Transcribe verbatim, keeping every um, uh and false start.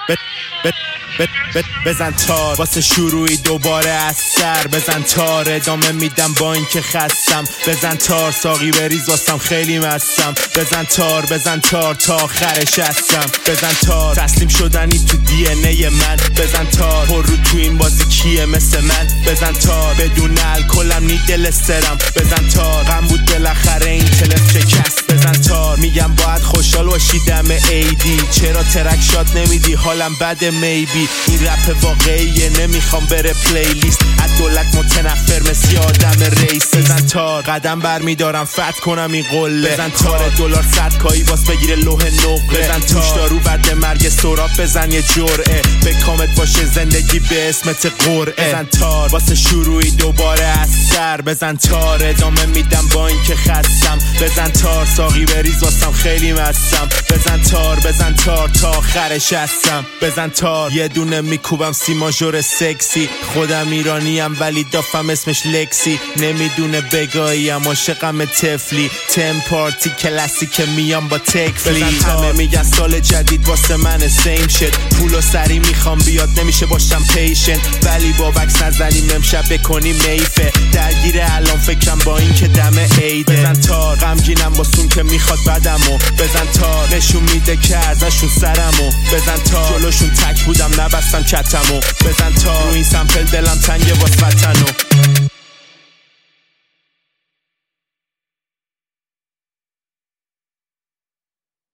بزن تار واسه شروعی دوباره از سر، بزن تار ادامه میدم با اینکه خستم، بزن تار ساقی بریز واسم خیلی مستم، بزن تار بزن تار تا آخرش هستم، بزن تار تسلیم شدنی تو دی ان ای من، بزن تار پر رو تو این بازی کیه مثل من، بزن تار بدون الکلم نی دل استرم، بزن تار غم بود بالاخره این تلف شکست، بزن تار میگم باید خوشحال باشی دم ایدی، چرا ترک شات نمیدی حالم بد میبی، این رپ واقعیه نمیخوام بره پلیلیست، از دولت متنفر مثل آدم رئیس، بزن تار قدم برمیدارم فتح کنم این قله، بزن تار دلار صد کایی باز بگیره لوح نقره، بزن تار دارو بعد مرگ سراب بزن یه جرعه، به کامت باشه زندگی به اسمت قرعه، بزن تار واسه شروعی دوباره از سر، بزن تار ادامه میدم با اینکه خستم، بزن تار ساقی بریز واسم خیلی مستم، بزن تار بزن تار تا آخرش هستم، بزن تار یه دونه میکوبم سی ماژور سکسی، خودم ایرانیم ولی دافم اسمش لکسی، نمیدونه بگاییم عاشقم تفلی، تم پارتی کلاسیک میام با تکفلی، بزن همه میگن سال جدید واسه من سیم شد، پولو سری میخوام بیاد نمیشه باشم پیشن، ولی با وکس نزنیم امشب بکنیم میفه، درگیره الان فکرم با این که دم عیده، بزن تار غمگینم واسون که میخواد بدمو، بزن تار نشون میده که ازشون سرمو، بزن تار جلوشون تک بودم نبستم کتمو، بزن تار رو این سمپل دلم تنگه واس وطنو.